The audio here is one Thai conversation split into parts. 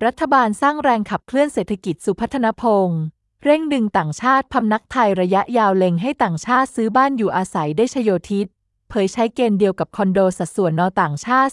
รัฐบาลสร้างแรงขับเคลื่อนเศรษฐกิจสุพัฒนพงศ์เร่งดึงต่างชาติพำนักไทยระยะยาวเล็งให้ต่างชาติซื้อบ้านอยู่อาศัยได้ชโยทิศเผยใช้เกณฑ์เดียวกับคอนโดสัดส่วนน.ต่างชาติ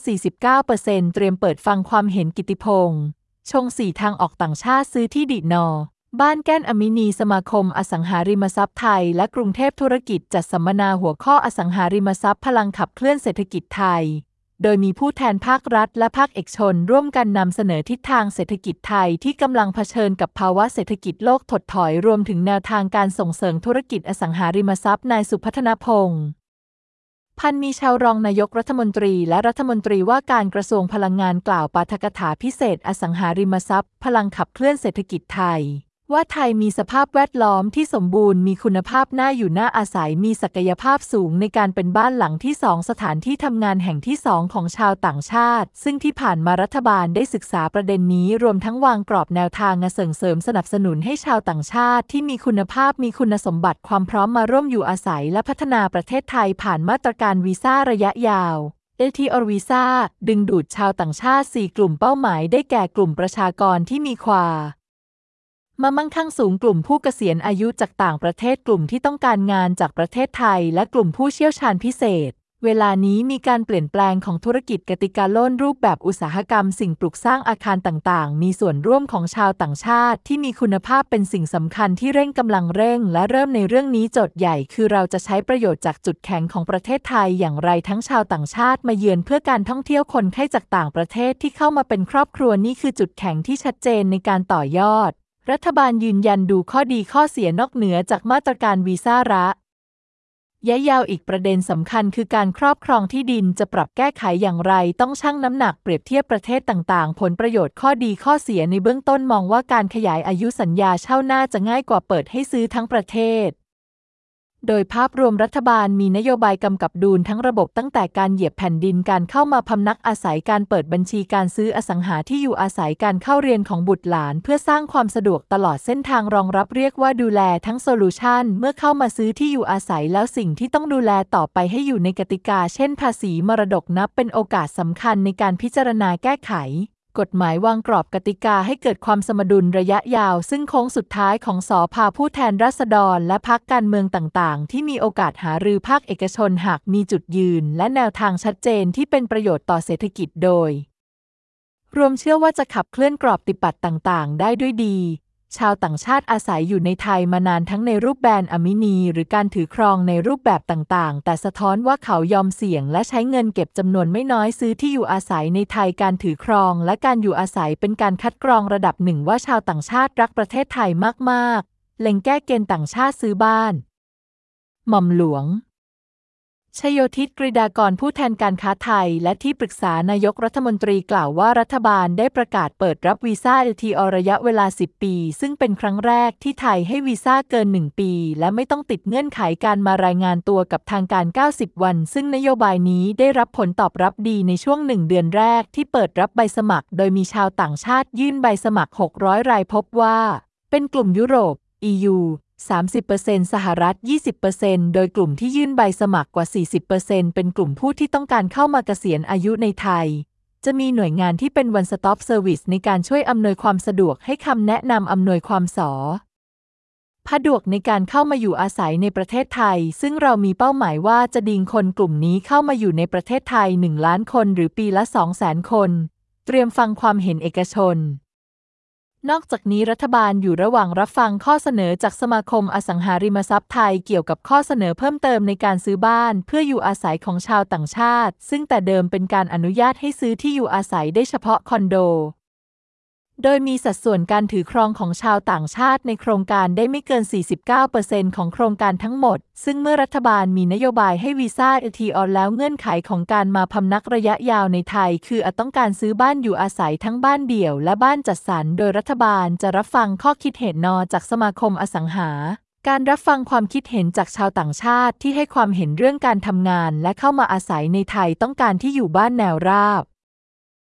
49% เตรียมเปิดฟังความเห็นกิติพงศ์ชง4ทางออกต่างชาติซื้อที่ดินบ้านแก้นอมินีสมาคมอสังหาริมทรัพย์ไทยและกรุงเทพธุรกิจจัดสัมมนาหัวข้ออสังหาริมทรัพย์พลังขับเคลื่อนเศรษฐกิจไทยโดยมีผู้แทนภาครัฐและภาคเอกชนร่วมกันนำเสนอทิศทางเศรษฐกิจไทยที่กำลังเผชิญกับภาวะเศรษฐกิจโลกถดถอยรวมถึงแนวทางการส่งเสริมธุรกิจอสังหาริมทรัพย์นายสุพัฒนพงศ์พันมีชาวรองนายกรัฐมนตรีและรัฐมนตรีว่าการกระทรวงพลังงานกล่าวปาฐกถาพิเศษอสังหาริมทรัพย์พลังขับเคลื่อนเศรษฐกิจไทยว่าไทยมีสภาพแวดล้อมที่สมบูรณ์มีคุณภาพน่าอยู่น่าอาศัยมีศักยภาพสูงในการเป็นบ้านหลังที่2สถานที่ทำงานแห่งที่2ของชาวต่างชาติซึ่งที่ผ่านมารัฐบาลได้ศึกษาประเด็นนี้รวมทั้งวางกรอบแนวทางเสริมสนับสนุนให้ชาวต่างชาติที่มีคุณภาพมีคุณสมบัติความพร้อมมาร่วมอยู่อาศัยและพัฒนาประเทศไทยผ่านมาตรการวีซ่าระยะยาว LTO Visa ดึงดูดชาวต่างชาติ4กลุ่มเป้าหมายได้แก่กลุ่มประชากรที่มีความมั่งคั่งสูงกลุ่มผู้เกษียณอายุจากต่างประเทศกลุ่มที่ต้องการงานจากประเทศไทยและกลุ่มผู้เชี่ยวชาญพิเศษเวลานี้มีการเปลี่ยนแปลงของธุรกิจกติกาโลนรูปแบบอุตสาหกรรมสิ่งปลูกสร้างอาคารต่างๆมีส่วนร่วมของชาวต่างชาติที่มีคุณภาพเป็นสิ่งสำคัญที่กำลังเร่งและเริ่มในเรื่องนี้โจทย์ใหญ่คือเราจะใช้ประโยชน์จากจุดแข็งของประเทศไทยอย่างไรทั้งชาวต่างชาติมาเยือนเพื่อการท่องเที่ยวคนไข้จากต่างประเทศที่เข้ามาเป็นครอบครัวนี่คือจุดแข็งที่ชัดเจนในการต่อยอดรัฐบาลยืนยันดูข้อดีข้อเสียนอกเหนือจากมาตรการวีซ่าระยะยาวอีกประเด็นสำคัญคือการครอบครองที่ดินจะปรับแก้ไขอย่างไรต้องชั่งน้ำหนักเปรียบเทียบประเทศต่างๆผลประโยชน์ข้อดีข้อเสียในเบื้องต้นมองว่าการขยายอายุสัญญาเช่าน่าจะง่ายกว่าเปิดให้ซื้อทั้งประเทศโดยภาพรวมรัฐบาลมีนโยบายกำกับดูลทั้งระบบตั้งแต่การเหยียบแผ่นดินการเข้ามาพำนักอาศัยการเปิดบัญชีการซื้ออสังหาที่อยู่อาศัยการเข้าเรียนของบุตรหลานเพื่อสร้างความสะดวกตลอดเส้นทางรองรับเรียกว่าดูแลทั้งโซลูชันเมื่อเข้ามาซื้อที่อยู่อาศัยแล้วสิ่งที่ต้องดูแลต่อไปให้อยู่ในกติกาเช่นภาษีมรดกนับเป็นโอกาสสำคัญในการพิจารณาแก้ไขกฎหมายวางกรอบกติกาให้เกิดความสมดุลระยะยาวซึ่งโค้งสุดท้ายของสภาผู้แทนราษฎรและพรรคการเมืองต่างๆที่มีโอกาสหารือภาคเอกชนหากมีจุดยืนและแนวทางชัดเจนที่เป็นประโยชน์ต่อเศรษฐกิจโดยรวมเชื่อว่าจะขับเคลื่อนกรอบปฏิบัติต่างๆได้ด้วยดีชาวต่างชาติอาศัยอยู่ในไทยมานานทั้งในรูปแบรนด์อมินีหรือการถือครองในรูปแบบต่างๆแต่สะท้อนว่าเขายอมเสี่ยงและใช้เงินเก็บจำนวนไม่น้อยซื้อที่อยู่อาศัยในไทยการถือครองและการอยู่อาศัยเป็นการคัดกรองระดับหนึ่งว่าชาวต่างชาติรักประเทศไทยมากๆเล็งแก้เกณฑ์ต่างชาติซื้อบ้านหม่อมหลวงชโยทิศ กฤษฎากรผู้แทนการค้าไทยและที่ปรึกษานายกรัฐมนตรีกล่าวว่ารัฐบาลได้ประกาศเปิดรับวีซ่า LTO ระยะเวลา10 ปีซึ่งเป็นครั้งแรกที่ไทยให้วีซ่าเกิน1 ปีและไม่ต้องติดเงื่อนไขการมารายงานตัวกับทางการ90 วันซึ่งนโยบายนี้ได้รับผลตอบรับดีในช่วง1 เดือนแรกที่เปิดรับใบสมัครโดยมีชาวต่างชาติยื่นใบสมัคร600 รายพบว่าเป็นกลุ่มยุโรป EU30% สหรัฐ 20% โดยกลุ่มที่ยื่นใบสมัครกว่า 40% เป็นกลุ่มผู้ที่ต้องการเข้ามาเกษียณอายุในไทยจะมีหน่วยงานที่เป็น One Stop Service ในการช่วยอำนวยความสะดวกให้คำแนะนำอำนวยความสะดวกในการเข้ามาอยู่อาศัยในประเทศไทยซึ่งเรามีเป้าหมายว่าจะดึงคนกลุ่มนี้เข้ามาอยู่ในประเทศไทย1 ล้านคนหรือปีละ 200,000 คนเตรียมฟังความเห็นเอกชนนอกจากนี้รัฐบาลอยู่ระหว่างรับฟังข้อเสนอจากสมาคมอสังหาริมทรัพย์ไทยเกี่ยวกับข้อเสนอเพิ่มเติมในการซื้อบ้านเพื่ออยู่อาศัยของชาวต่างชาติซึ่งแต่เดิมเป็นการอนุญาตให้ซื้อที่อยู่อาศัยได้เฉพาะคอนโดโดยมีสัดส่วนการถือครองของชาวต่างชาติในโครงการได้ไม่เกิน 49% ของโครงการทั้งหมดซึ่งเมื่อรัฐบาลมีนโยบายให้วีซ่า LTO แล้วเงื่อนไขของการมาพำนักระยะยาวในไทยคือต้องการซื้อบ้านอยู่อาศัยทั้งบ้านเดี่ยวและบ้านจัดสรรโดยรัฐบาลจะรับฟังข้อคิดเห็นจากสมาคมอสังหาการรับฟังความคิดเห็นจากชาวต่างชาติที่ให้ความเห็นเรื่องการทำงานและเข้ามาอาศัยในไทยต้องการที่อยู่บ้านแนวราบ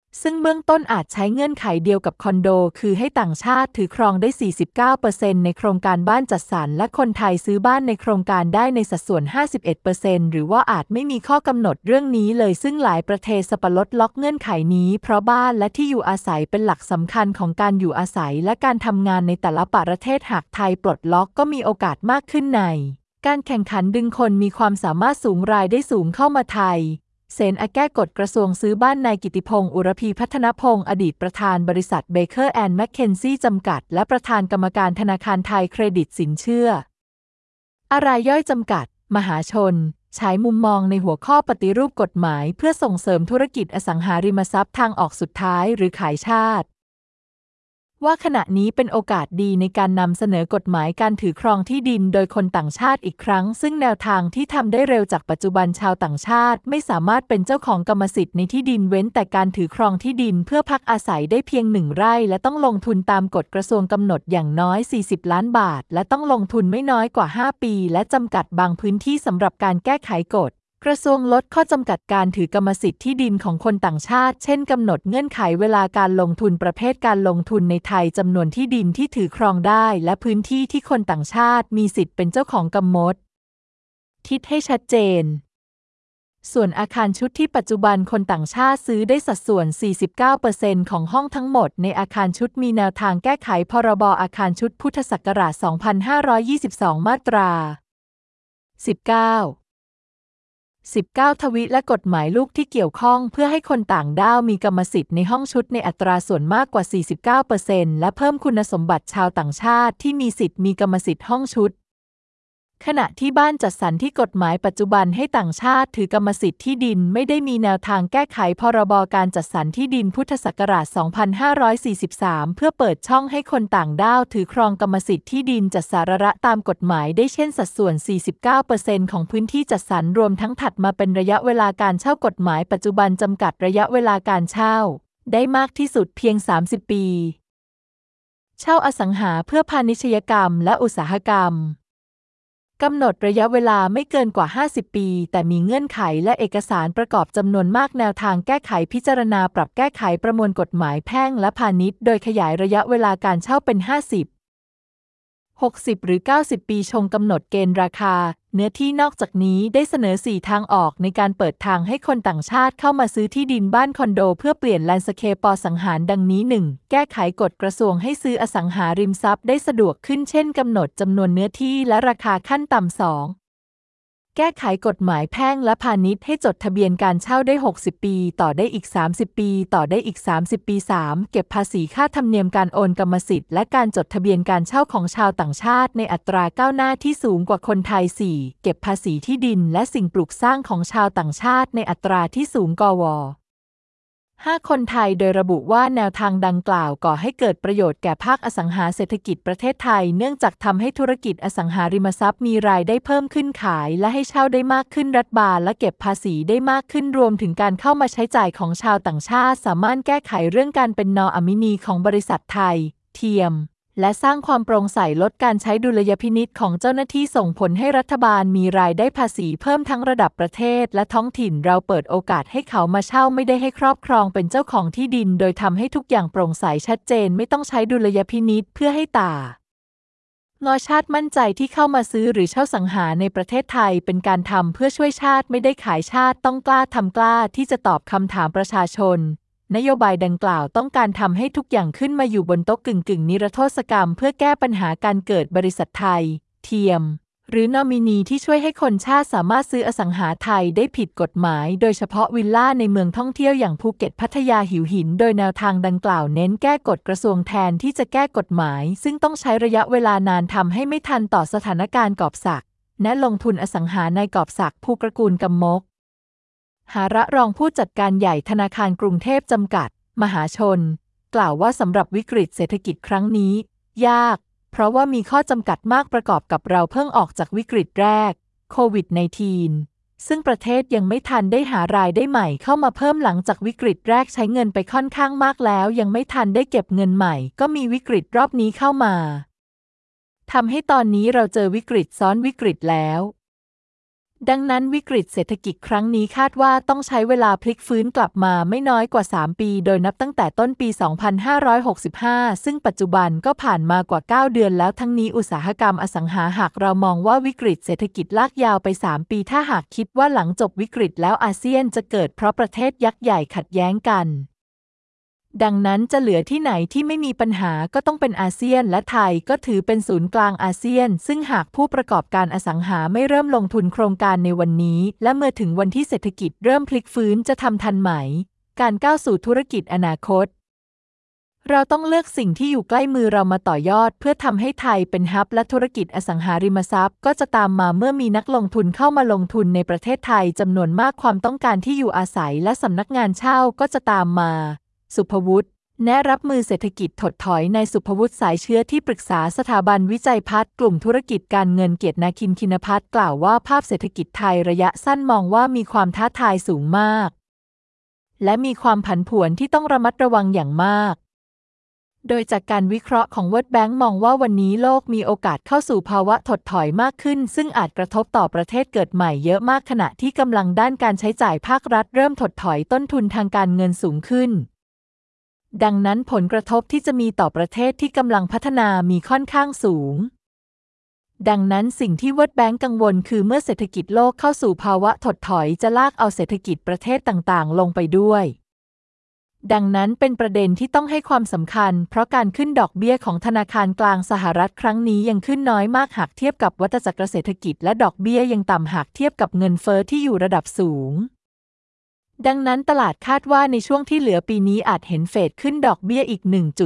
ซึ่งเบื้องต้นอาจใช้เงื่อนไขเดียวกับคอนโดคือให้ต่างชาติถือครองได้ 49% ในโครงการบ้านจัดสรรและคนไทยซื้อบ้านในโครงการได้ในสัดส่วน 51% หรือว่าอาจไม่มีข้อกำหนดเรื่องนี้เลยซึ่งหลายประเทศปลดล็อกเงื่อนไขนี้เพราะบ้านและที่อยู่อาศัยเป็นหลักสำคัญของการอยู่อาศัยและการทำงานในแต่ละประเทศหากไทยปลดล็อกก็มีโอกาสมากขึ้นในการแข่งขันดึงคนมีความสามารถสูงรายได้สูงเข้ามาไทยเซนแก้กฎกระทรวงซื้อบ้านนายกิติพงษ์อุรพีพัฒนพงษ์อดีตประธานบริษัทเบเกอร์แอนด์แมคเคนซี่จำกัดและประธานกรรมการธนาคารไทยเครดิตสินเชื่อรายย่อยจำกัดมหาชนใช้มุมมองในหัวข้อปฏิรูปกฎหมายเพื่อส่งเสริมธุรกิจอสังหาริมทรัพย์ทางออกสุดท้ายหรือขายชาติว่าขณะนี้เป็นโอกาสดีในการนำเสนอกฎหมายการถือครองที่ดินโดยคนต่างชาติอีกครั้งซึ่งแนวทางที่ทำได้เร็วจากปัจจุบันชาวต่างชาติไม่สามารถเป็นเจ้าของกรรมสิทธิ์ในที่ดินเว้นแต่การถือครองที่ดินเพื่อพักอาศัยได้เพียง1 ไร่และต้องลงทุนตามกฎกระทรวงกำหนดอย่างน้อย40 ล้านบาทและต้องลงทุนไม่น้อยกว่า5 ปีและจำกัดบางพื้นที่สำหรับการแก้ไขกฎกระทรวงลดข้อจำกัดการถือกรรมสิทธิ์ที่ดินของคนต่างชาติเช่นกำหนดเงื่อนไขเวลาการลงทุนประเภทการลงทุนในไทยจำนวนที่ดินที่ถือครองได้และพื้นที่ที่คนต่างชาติมีสิทธิ์เป็นเจ้าของกำหนดทิศให้ชัดเจนส่วนอาคารชุดที่ปัจจุบันคนต่างชาติซื้อได้สัดส่วน 49% ของห้องทั้งหมดในอาคารชุดมีแนวทางแก้ไขพรบอาคารชุดพุทธศักราช 2522 มาตรา 19 ทวิและกฎหมายลูกที่เกี่ยวข้องเพื่อให้คนต่างด้าวมีกรรมสิทธิ์ในห้องชุดในอัตราส่วนมากกว่า 49% และเพิ่มคุณสมบัติชาวต่างชาติที่มีสิทธิ์มีกรรมสิทธิ์ห้องชุดขณะที่บ้านจัดสรรที่กฎหมายปัจจุบันให้ต่างชาติถือกรรมสิทธิ์ที่ดินไม่ได้มีแนวทางแก้ไขพรบการจัดสรรที่ดินพุทธศักราช 2543 เพื่อเปิดช่องให้คนต่างด้าวถือครองกรรมสิทธิ์ที่ดินจัดสาระตามกฎหมายได้เช่นสัดส่วน 49% ของพื้นที่จัดสรรรวมทั้งถัดมาเป็นระยะเวลาการเช่ากฎหมายปัจจุบันจำกัดระยะเวลาการเช่าได้มากที่สุดเพียง 30 ปีเช่าอสังหาเพื่อพาณิชยกรรมและอุตสาหกรรมกำหนดระยะเวลาไม่เกินกว่า 50 ปีแต่มีเงื่อนไขและเอกสารประกอบจำนวนมากแนวทางแก้ไขพิจารณาปรับแก้ไขประมวลกฎหมายแพ่งและพาณิชย์โดยขยายระยะเวลาการเช่าเป็น 50 60 หรือ 90 ปีชงกำหนดเกณฑ์ราคาเนื้อที่นอกจากนี้ได้เสนอ 4 ทางออกในการเปิดทางให้คนต่างชาติเข้ามาซื้อที่ดินบ้านคอนโดเพื่อเปลี่ยนแลนด์สเคปสังหารดังนี้ 1. แก้ไขกฎกระทรวงให้ซื้ออสังหาริมทรัพย์ได้สะดวกขึ้นเช่นกำหนดจำนวนเนื้อที่และราคาขั้นต่ำ 2. แก้ไขกฎหมายแพ่งและพาณิชย์ให้จดทะเบียนการเช่าได้ 60 ปีต่อได้อีก 30 ปีต่อได้อีก 30 ปี 3. เก็บภาษีค่าธรรมเนียมการโอนกรรมสิทธิ์และการจดทะเบียนการเช่าของชาวต่างชาติในอัตราก้าวหน้าที่สูงกว่าคนไทย 4. เก็บภาษีที่ดินและสิ่งปลูกสร้างของชาวต่างชาติในอัตราที่สูงกว่า5 คนไทยโดยระบุว่าแนวทางดังกล่าวก่อให้เกิดประโยชน์แก่ภาคอสังหาเศรษฐกิจประเทศไทยเนื่องจากทำให้ธุรกิจอสังหาริมทรัพย์มีรายได้เพิ่มขึ้นขายและให้เช่าได้มากขึ้นรัฐบาลและเก็บภาษีได้มากขึ้นรวมถึงการเข้ามาใช้จ่ายของชาวต่างชาติสามารถแก้ไขเรื่องการเป็นนอมินีของบริษัทไทยเทียมและสร้างความโปร่งใสลดการใช้ดุลยพินิจของเจ้าหน้าที่ส่งผลให้รัฐบาลมีรายได้ภาษีเพิ่มทั้งระดับประเทศและท้องถิ่นเราเปิดโอกาสให้เขามาเช่าไม่ได้ให้ครอบครองเป็นเจ้าของที่ดินโดยทำให้ทุกอย่างโปร่งใสชัดเจนไม่ต้องใช้ดุลยพินิจเพื่อให้งอชาติมั่นใจที่เข้ามาซื้อหรือเช่าสังหาในประเทศไทยเป็นการทำเพื่อช่วยชาติไม่ได้ขายชาติต้องกล้าทำกล้าที่จะตอบคำถามประชาชนนโยบายดังกล่าวต้องการทำให้ทุกอย่างขึ้นมาอยู่บนโต๊ะกึ่งนิรโทษกรรมเพื่อแก้ปัญหาการเกิดบริษัทไทยเทียมหรือนอมินีที่ช่วยให้คนชาติสามารถซื้ออสังหาไทยได้ผิดกฎหมายโดยเฉพาะวิลล่าในเมืองท่องเที่ยวอย่างภูเก็ตพัทยาหิวหินโดยแนวทางดังกล่าวเน้นแก้กฎกระทรวงแทนที่จะแก้กฎหมายซึ่งต้องใช้ระยะเวลานานทำให้ไม่ทันต่อสถานการณ์กอบศักดิ์และลงทุนอสังหาในกอบศักดิ์ภูตระกูลกำมกหาระรองผู้จัดการใหญ่ธนาคารกรุงเทพจำกัดมหาชนกล่าวว่าสำหรับวิกฤตเศรษฐกิจครั้งนี้ยากเพราะว่ามีข้อจำกัดมากประกอบกับเราเพิ่งออกจากวิกฤตแรกโควิด -19 ซึ่งประเทศยังไม่ทันได้หารายได้ใหม่เข้ามาเพิ่มหลังจากวิกฤตแรกใช้เงินไปค่อนข้างมากแล้วยังไม่ทันได้เก็บเงินใหม่ก็มีวิกฤตรอบนี้เข้ามาทำให้ตอนนี้เราเจอวิกฤตซ้อนวิกฤตแล้วดังนั้นวิกฤตเศรษฐกิจครั้งนี้คาดว่าต้องใช้เวลาพลิกฟื้นกลับมาไม่น้อยกว่า 3 ปีโดยนับตั้งแต่ต้นปี 2565 ซึ่งปัจจุบันก็ผ่านมากว่า 9 เดือนแล้วทั้งนี้อุตสาหกรรมอสังหาหากเรามองว่าวิกฤตเศรษฐกิจลากยาวไป 3 ปีถ้าหากคิดว่าหลังจบวิกฤตแล้วอาเซียนจะเกิดเพราะประเทศยักษ์ใหญ่ขัดแย้งกันดังนั้นจะเหลือที่ไหนที่ไม่มีปัญหาก็ต้องเป็นอาเซียนและไทยก็ถือเป็นศูนย์กลางอาเซียนซึ่งหากผู้ประกอบการอสังหาไม่เริ่มลงทุนโครงการในวันนี้และเมื่อถึงวันที่เศรษฐกิจเริ่มพลิกฟื้นจะทำทันไหมการก้าวสู่ธุรกิจอนาคตเราต้องเลือกสิ่งที่อยู่ใกล้มือเรามาต่อยอดเพื่อทำให้ไทยเป็นฮับและธุรกิจอสังหาริมทรัพย์ก็จะตามมาเมื่อมีนักลงทุนเข้ามาลงทุนในประเทศไทยจำนวนมากความต้องการที่อยู่อาศัยและสำนักงานเช่าก็จะตามมาสุภวุฒิแนะรับมือเศรษฐกิจถดถอยในสุภวุฒิสายเชื้อที่ปรึกษาสถาบันวิจัยพัฒน์กลุ่มธุรกิจการเงินเกียรตินาคินคินภัทรกล่าวว่าภาพเศรษฐกิจไทยระยะสั้นมองว่ามีความท้าทายสูงมากและมีความผันผวนที่ต้องระมัดระวังอย่างมากโดยจากการวิเคราะห์ของ World Bank มองว่าวันนี้โลกมีโอกาสเข้าสู่ภาวะถดถอยมากขึ้นซึ่งอาจกระทบต่อประเทศเกิดใหม่เยอะมากขณะที่กำลังด้านการใช้จ่ายภาครัฐเริ่มถดถอยต้นทุนทางการเงินสูงขึ้นดังนั้นผลกระทบที่จะมีต่อประเทศที่กำลังพัฒนามีค่อนข้างสูงดังนั้นสิ่งที่ World Bank กังวลคือเมื่อเศรษฐกิจโลกเข้าสู่ภาวะถดถอยจะลากเอาเศรษฐกิจประเทศต่างๆลงไปด้วยดังนั้นเป็นประเด็นที่ต้องให้ความสำคัญเพราะการขึ้นดอกเบี้ยของธนาคารกลางสหรัฐครั้งนี้ยังขึ้นน้อยมากหากเทียบกับวัฏจักรเศรษฐกิจและดอกเบี้ยยังต่ำหากเทียบกับเงินเฟ้อที่อยู่ระดับสูงดังนั้นตลาดคาดว่าในช่วงที่เหลือปีนี้อาจเห็นเฟดขึ้นดอกเบี้ยอีก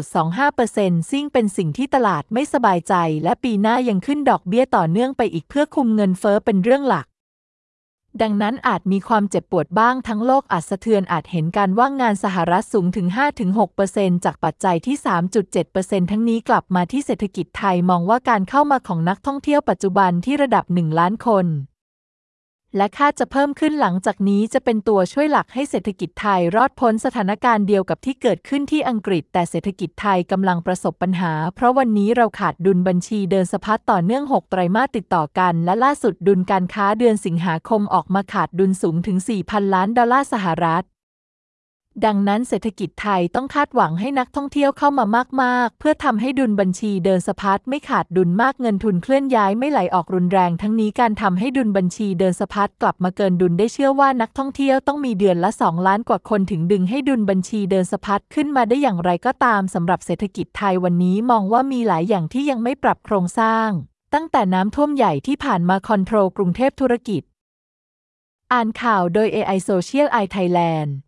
1.25% ซึ่งเป็นสิ่งที่ตลาดไม่สบายใจและปีหน้ายังขึ้นดอกเบี้ยต่อเนื่องไปอีกเพื่อคุมเงินเฟ้อเป็นเรื่องหลักดังนั้นอาจมีความเจ็บปวดบ้างทั้งโลกอาจสะเทือนอาจเห็นการว่างงานสหรัฐสูงถึง 5-6% จากปัจจัยที่ 3.7% ทั้งนี้กลับมาที่เศรษฐกิจไทยมองว่าการเข้ามาของนักท่องเที่ยวปัจจุบันที่ระดับ 1 ล้านคนและคาดจะเพิ่มขึ้นหลังจากนี้จะเป็นตัวช่วยหลักให้เศรษฐกิจไทยรอดพ้นสถานการณ์เดียวกับที่เกิดขึ้นที่อังกฤษแต่เศรษฐกิจไทยกำลังประสบปัญหาเพราะวันนี้เราขาดดุลบัญชีเดินสะพัดต่อเนื่อง 6 ไตรมาสติดต่อกันและล่าสุดดุลการค้าเดือนสิงหาคมออกมาขาดดุลสูงถึง 4,000 ล้านดอลลาร์สหรัฐดังนั้นเศรษฐกิจไทยต้องคาดหวังให้นักท่องเที่ยวเข้ามามากๆเพื่อทำให้ดุลบัญชีเดินสะพัดไม่ขาดดุลมากเงินทุนเคลื่อนย้ายไม่ไหลออกรุนแรงทั้งนี้การทำให้ดุลบัญชีเดินสะพัดกลับมาเกินดุลได้เชื่อว่านักท่องเที่ยวต้องมีเดือนละ 2 ล้านกว่าคนถึงดึงให้ดุลบัญชีเดินสะพัดขึ้นมาได้อย่างไรก็ตามสำหรับเศรษฐกิจไทยวันนี้มองว่ามีหลายอย่างที่ยังไม่ปรับโครงสร้างตั้งแต่น้ำท่วมใหญ่ที่ผ่านมาคอนโทรลกรุงเทพธุรกิจอ่านข่าวโดย AI Social Eye Thailand